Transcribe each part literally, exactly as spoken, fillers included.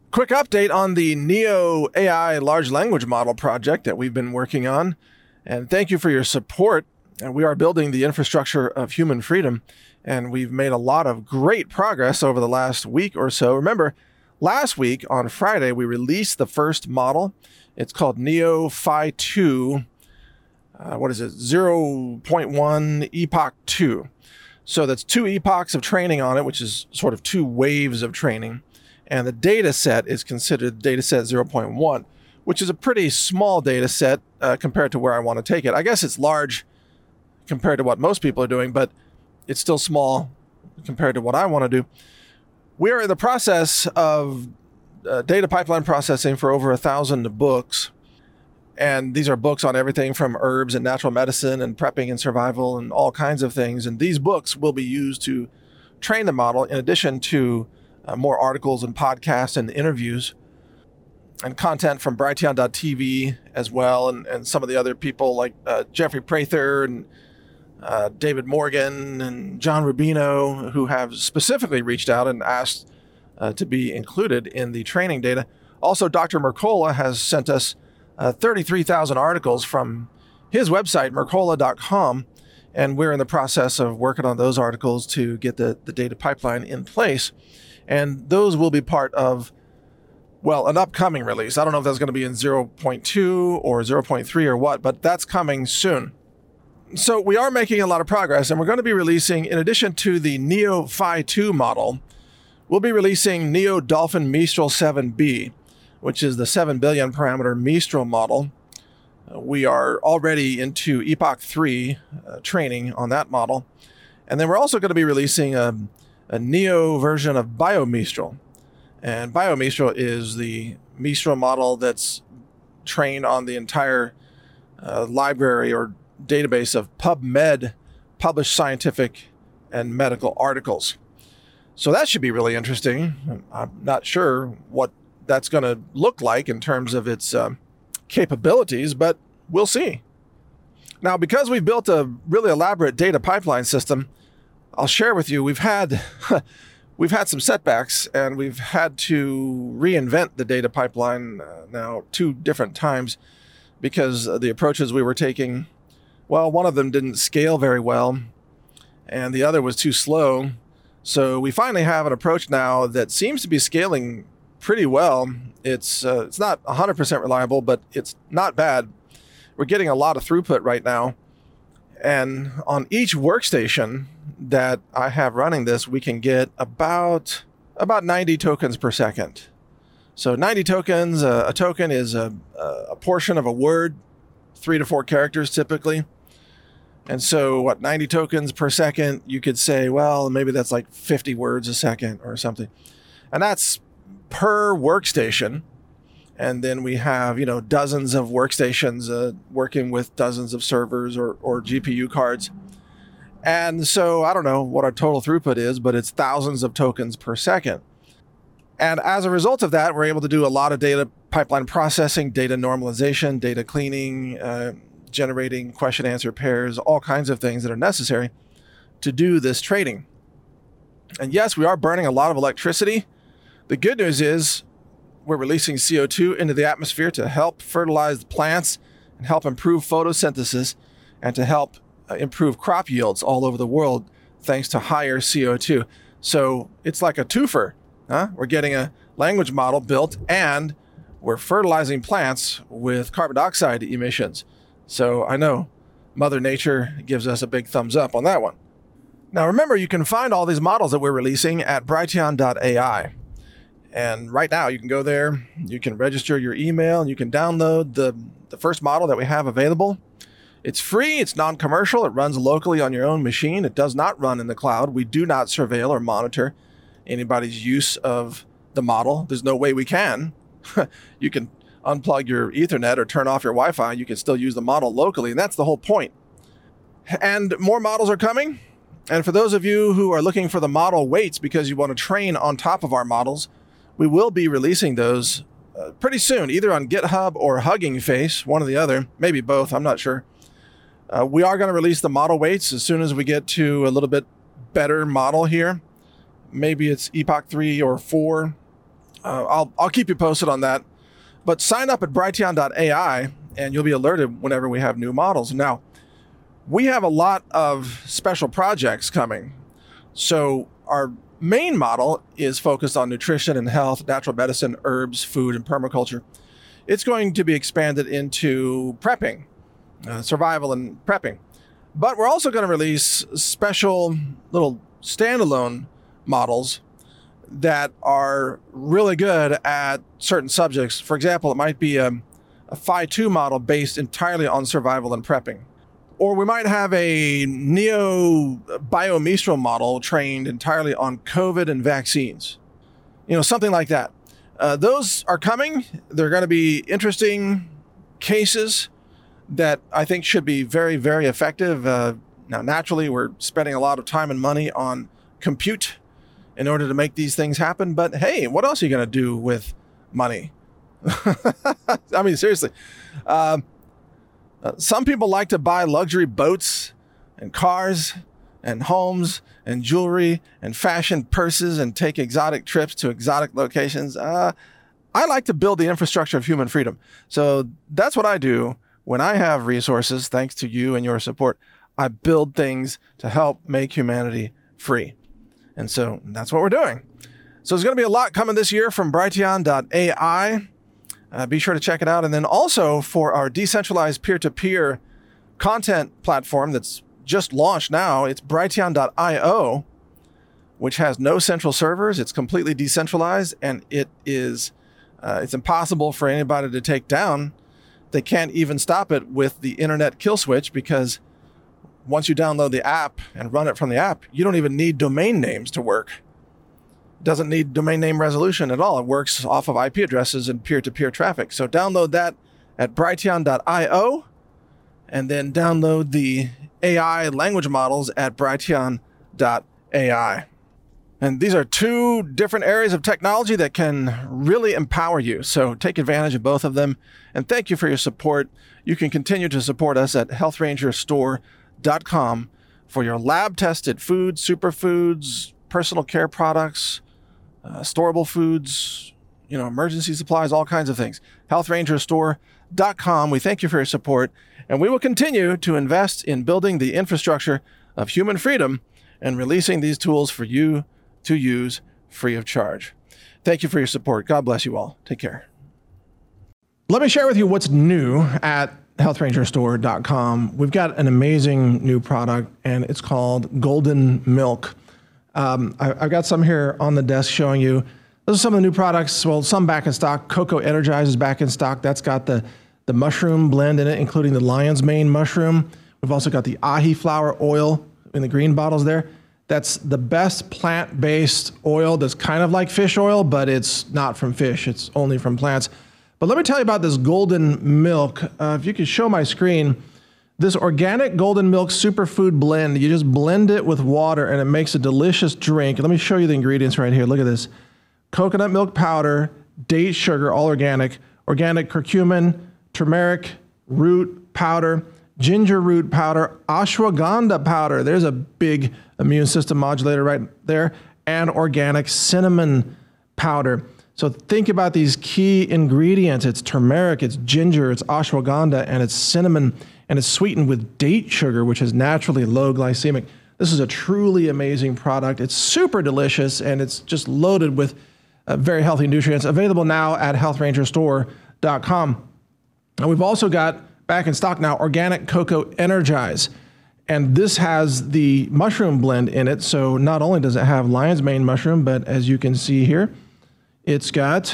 Quick update on the Neo A I large language model project that we've been working on. And thank you for your support. And we are building the infrastructure of human freedom. And we've made a lot of great progress over the last week or so. Remember, last week on Friday, we released the first model. It's called Neo Phi two. Uh, what is it? zero point one Epoch two. So that's two epochs of training on it, which is sort of two waves of training. And the data set is considered data set zero point one, which is a pretty small data set uh, compared to where I want to take it. I guess it's large compared to what most people are doing, but it's still small compared to what I want to do. We are in the process of uh, data pipeline processing for over a thousand books. And these are books on everything from herbs and natural medicine and prepping and survival and all kinds of things. And these books will be used to train the model in addition to uh, more articles and podcasts and interviews and content from Brighteon dot T V as well. And, and some of the other people like uh, Jeffrey Prather and uh, David Morgan and John Rubino, who have specifically reached out and asked uh, to be included in the training data. Also, Doctor Mercola has sent us Uh, thirty-three thousand articles from his website, Mercola dot com, and we're in the process of working on those articles to get the, the data pipeline in place. And those will be part of, well, an upcoming release. I don't know if that's going to be in zero point two or zero point three or what, but that's coming soon. So we are making a lot of progress, and we're going to be releasing, in addition to the Neo Phi two model, we'll be releasing Neo Dolphin Mistral seven B, which is the seven billion parameter Mistral model. Uh, we are already into Epoch three uh, training on that model. And then we're also going to be releasing a, a Neo version of BioMistral. And BioMistral is the Mistral model that's trained on the entire uh, library or database of PubMed published scientific and medical articles. So that should be really interesting. I'm not sure what that's going to look like in terms of its uh, capabilities, but we'll see. Now, because we've built a really elaborate data pipeline system, I'll share with you, we've had we've had some setbacks, and we've had to reinvent the data pipeline uh, now two different times because the approaches we were taking, well, one of them didn't scale very well, and the other was too slow. So we finally have an approach now that seems to be scaling pretty well. It's uh, it's not one hundred percent reliable, but it's not bad. We're getting a lot of throughput right now. And on each workstation that I have running this, we can get about about ninety tokens per second. So ninety tokens, uh, a token is a, a portion of a word, three to four characters typically. And so what, ninety tokens per second, you could say, well, maybe that's like fifty words a second or something. And that's per workstation. And then we have, you know, dozens of workstations uh, working with dozens of servers or, or G P U cards. And so I don't know what our total throughput is, but it's thousands of tokens per second. And as a result of that, we're able to do a lot of data pipeline processing, data normalization, data cleaning, uh, generating question answer pairs, all kinds of things that are necessary to do this trading. And yes, we are burning a lot of electricity. The good news is we're releasing C O two into the atmosphere to help fertilize the plants and help improve photosynthesis and to help uh, improve crop yields all over the world thanks to higher C O two. So it's like a twofer. Huh? We're getting a language model built and we're fertilizing plants with carbon dioxide emissions. So I know Mother Nature gives us a big thumbs up on that one. Now remember, you can find all these models that we're releasing at Brighteon dot A I. And right now you can go there, you can register your email, and you can download the, the first model that we have available. It's free, it's non-commercial, it runs locally on your own machine. It does not run in the cloud. We do not surveil or monitor anybody's use of the model. There's no way we can. You can unplug your Ethernet or turn off your Wi-Fi. You can still use the model locally, and that's the whole point. And more models are coming. And for those of you who are looking for the model weights because you want to train on top of our models, we will be releasing those uh, pretty soon, either on GitHub or Hugging Face, one or the other, maybe both, I'm not sure. Uh, we are going to release the model weights as soon as we get to a little bit better model here. Maybe it's Epoch three or four. uh, I'll, I'll keep you posted on that. But sign up at Brighteon dot A I and you'll be alerted whenever we have new models. Now, we have a lot of special projects coming. So our main model is focused on nutrition and health, natural medicine, herbs, food, and permaculture. It's going to be expanded into prepping, uh, survival and prepping. But we're also going to release special little standalone models that are really good at certain subjects. For example, it might be a, a F I two model based entirely on survival and prepping. Or we might have a Neo Biomistral model trained entirely on COVID and vaccines. You know, something like that. Uh, those are coming. They're going to be interesting cases that I think should be very, very effective. Uh, now, naturally, we're spending a lot of time and money on compute in order to make these things happen. But hey, what else are you going to do with money? I mean, seriously. Uh, uh, some people like to buy luxury boats and cars and homes and jewelry and fashion purses and take exotic trips to exotic locations. Uh, I like to build the infrastructure of human freedom. So that's what I do when I have resources, thanks to you and your support. I build things to help make humanity free. And so that's what we're doing. So there's going to be a lot coming this year from Brighteon dot A I. Uh, be sure to check it out. And then also for our decentralized peer-to-peer content platform that's just launched now, it's Brighteon dot I O, which has no central servers. It's completely decentralized, and it is uh, it's impossible for anybody to take down. They can't even stop it with the internet kill switch, because once you download the app and run it from the app, you don't even need domain names to work. It doesn't need domain name resolution at all. It works off of I P addresses and peer-to-peer traffic. So download that at Brighteon dot I O, and then download the A I language models at Brighteon dot A I. And these are two different areas of technology that can really empower you. So take advantage of both of them. And thank you for your support. You can continue to support us at health ranger store dot com for your lab-tested foods, superfoods, personal care products, uh, storable foods, you know, emergency supplies, all kinds of things. health ranger store dot com. We thank you for your support, and we will continue to invest in building the infrastructure of human freedom and releasing these tools for you to use free of charge. Thank you for your support. God bless you all. Take care. Let me share with you what's new at health ranger store dot com. We've got an amazing new product, and it's called Golden Milk. Um, I, I've got some here on the desk showing you. Those are some of the new products. Well, some back in stock. Cocoa Energize is back in stock. That's got the, the mushroom blend in it, including the lion's mane mushroom. We've also got the ahi flower oil in the green bottles there. That's the best plant-based oil that's kind of like fish oil, but it's not from fish. It's only from plants. But let me tell you about this golden milk. Uh, if you could show my screen, this organic golden milk superfood blend, you just blend it with water and it makes a delicious drink. Let me show you the ingredients right here. Look at this. Coconut milk powder, date sugar, all organic, organic curcumin, turmeric root powder, ginger root powder, ashwagandha powder. There's a big immune system modulator right there, and organic cinnamon powder. So think about these key ingredients. It's turmeric, it's ginger, it's ashwagandha, and it's cinnamon, and it's sweetened with date sugar, which is naturally low glycemic. This is a truly amazing product. It's super delicious, and it's just loaded with uh, very healthy nutrients. Available now at health ranger store dot com. And we've also got back in stock now Organic Cocoa Energize. And this has the mushroom blend in it. So not only does it have lion's mane mushroom, but as you can see here, it's got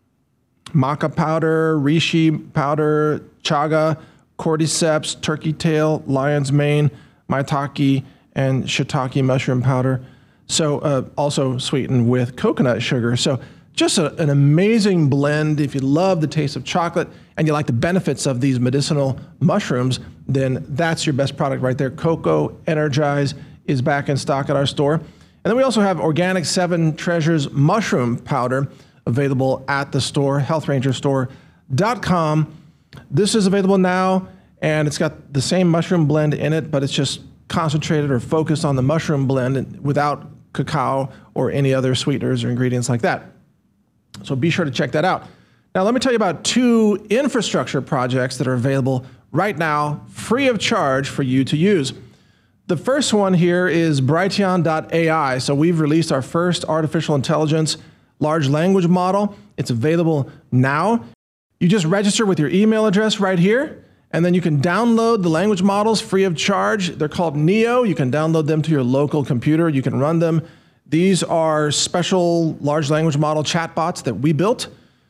maca powder, reishi powder, chaga, cordyceps, turkey tail, lion's mane, maitake, and shiitake mushroom powder. So uh, also sweetened with coconut sugar. So just a, an amazing blend. If you love the taste of chocolate and you like the benefits of these medicinal mushrooms, then that's your best product right there. Cocoa Energize is back in stock at our store. And then we also have Organic Seven Treasures mushroom powder available at the store, health ranger store dot com. This is available now, and it's got the same mushroom blend in it, but it's just concentrated or focused on the mushroom blend without cacao or any other sweeteners or ingredients like that. So be sure to check that out. Now, let me tell you about two infrastructure projects that are available right now, free of charge for you to use. The first one here is Brighteon dot A I. So we've released our first artificial intelligence large language model. It's available now. You just register with your email address right here, and then you can download the language models free of charge. They're called Neo. You can download them to your local computer. You can run them. These are special large language model chatbots that we built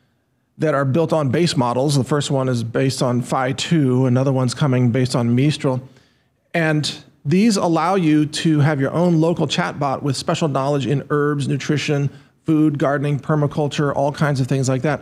that are built on base models. The first one is based on Phi two. Another one's coming based on Mistral. And these allow you to have your own local chatbot with special knowledge in herbs, nutrition, food, gardening, permaculture, all kinds of things like that.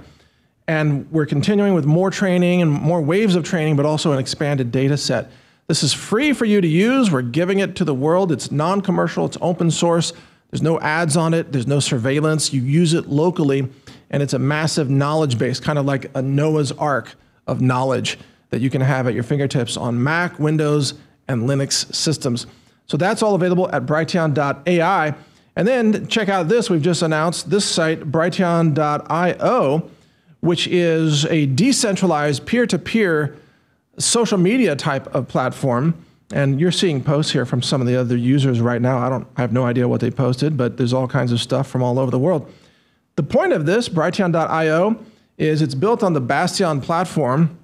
And we're continuing with more training and more waves of training, but also an expanded data set. This is free for you to use. We're giving it to the world. It's non-commercial. It's open source. There's no ads on it. There's no surveillance. You use it locally, and it's a massive knowledge base, kind of like a Noah's Ark of knowledge that you can have at your fingertips on Mac, Windows, and Linux systems. So that's all available at Brighteon dot A I. And then check out this. We've just announced this site, Brighteon dot I O, which is a decentralized peer-to-peer social media type of platform. And you're seeing posts here from some of the other users right now. I don't, I have no idea what they posted, but there's all kinds of stuff from all over the world. The point of this, Brighteon dot I O, is it's built on the Bastion platform.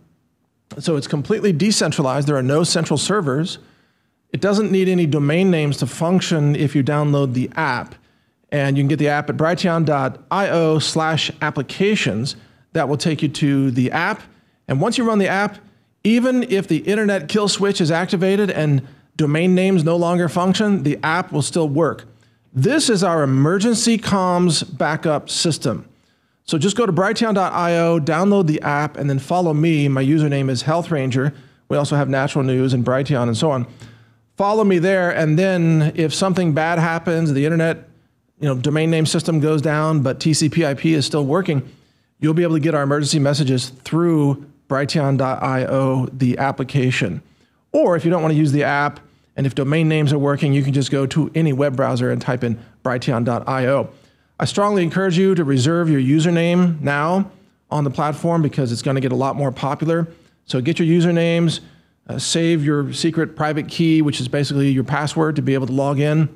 So it's completely decentralized. There are no central servers. It doesn't need any domain names to function if you download the app. And you can get the app at Brighteon dot I O slash applications. That will take you to the app. And once you run the app, even if the internet kill switch is activated and domain names no longer function, the app will still work. This is our emergency comms backup system. So just go to Brighteon dot I O, download the app, and then follow me. My username is Health Ranger. We also have Natural News and Brighteon and so on. Follow me there, and then if something bad happens, the internet, you know, domain name system goes down, but T C P I P is still working, you'll be able to get our emergency messages through Brighteon dot I O, the application. Or if you don't want to use the app, and if domain names are working, you can just go to any web browser and type in Brighteon dot I O. I strongly encourage you to reserve your username now on the platform because it's going to get a lot more popular. So get your usernames, uh, save your secret private key, which is basically your password to be able to log in,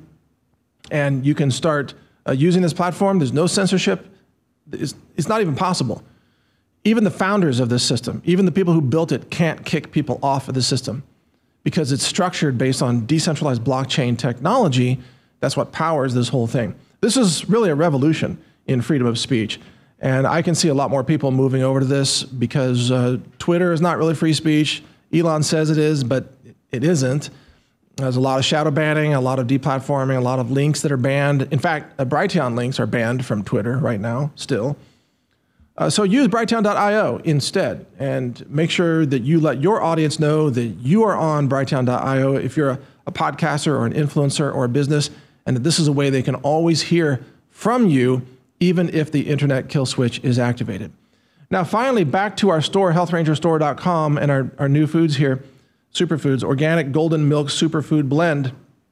and you can start uh, using this platform. There's no censorship. It's, it's not even possible. Even the founders of this system, even the people who built it, can't kick people off of the system because it's structured based on decentralized blockchain technology. That's what powers this whole thing. This is really a revolution in freedom of speech. And I can see a lot more people moving over to this because uh, Twitter is not really free speech. Elon says it is, but it isn't. There's a lot of shadow banning, a lot of deplatforming, a lot of links that are banned. In fact, uh, Brighteon links are banned from Twitter right now, still. Uh, so use Brighteon dot I O instead, and make sure that you let your audience know that you are on Brighteon dot I O if you're a, a podcaster or an influencer or a business, and that this is a way they can always hear from you, even if the internet kill switch is activated. Now, finally, back to our store, health ranger store dot com, and our, our new foods here, superfoods, organic golden milk superfood blend.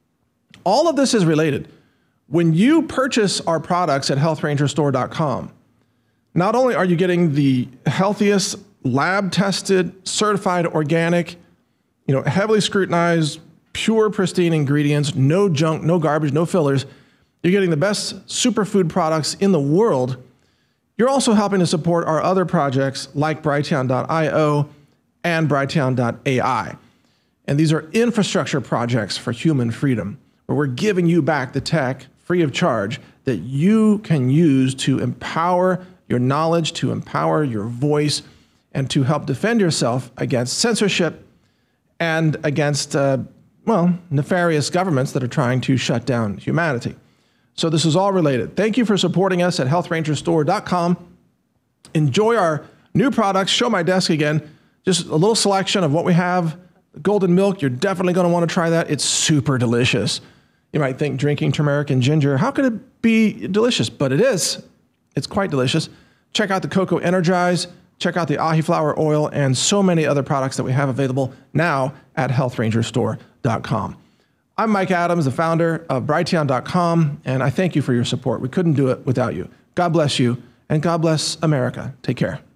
All of this is related. When you purchase our products at health ranger store dot com, not only are you getting the healthiest, lab-tested, certified organic, you know, heavily scrutinized, pure, pristine ingredients, no junk, no garbage, no fillers, you're getting the best superfood products in the world. You're also helping to support our other projects like Brighteon dot I O and Brighteon dot A I. And these are infrastructure projects for human freedom, where we're giving you back the tech free of charge that you can use to empower your knowledge, to empower your voice, and to help defend yourself against censorship and against, uh, well, nefarious governments that are trying to shut down humanity. So this is all related. Thank you for supporting us at health ranger store dot com. Enjoy our new products. Show my desk again. Just a little selection of what we have. Golden milk, you're definitely going to want to try that. It's super delicious. You might think drinking turmeric and ginger, how could it be delicious? But it is. It's quite delicious. Check out the Cocoa Energize. Check out the Ahi Flower Oil and so many other products that we have available now at health ranger store dot com. I'm Mike Adams, the founder of Brighteon dot com, and I thank you for your support. We couldn't do it without you. God bless you, And God bless America. Take care.